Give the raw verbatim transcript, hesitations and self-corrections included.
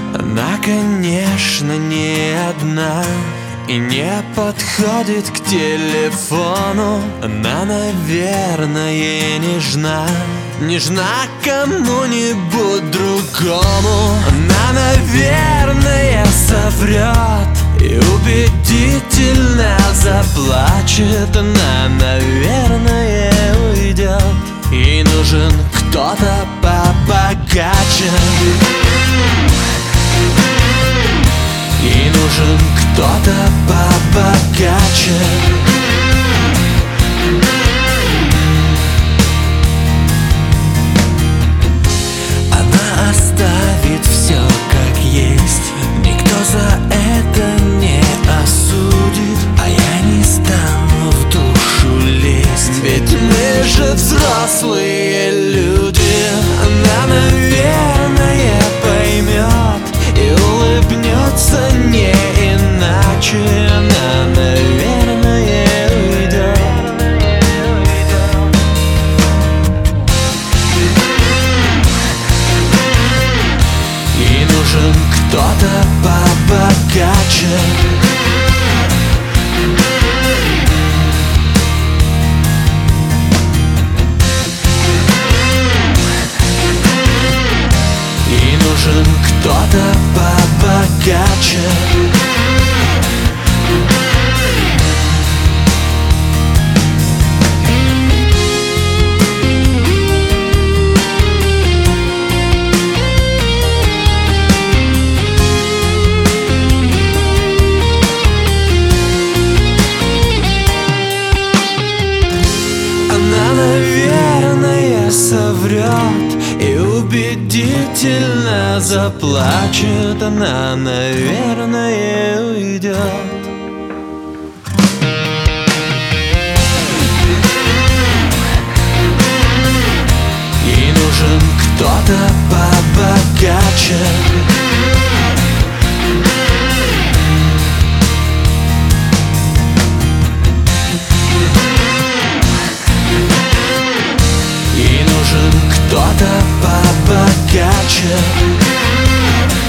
Она, конечно, не одна и не подходит к телефону. Она, наверное, нежна, нежна кому-нибудь другому. Она, наверное, соврет и убедительно заплачет. Она, наверное, уйдет. Ей нужен кто-то побогаче. Ей нужен кто-то побогаче. Она оставит все как есть, никто за это не осудит, а я не стану в душу лезть, ведь мы же взрослые люди. Она, наверное, поймет и улыбнется не иначе. Она, наверное, уйдет. Ей нужен кто-то побогаче. Ей нужен кто-то побогаче. Она, наверное, соврет и убедительно заплачет. Она, наверное, уйдет. Ей нужен кто-то побогаче. Ей нужен кто-то побогаче.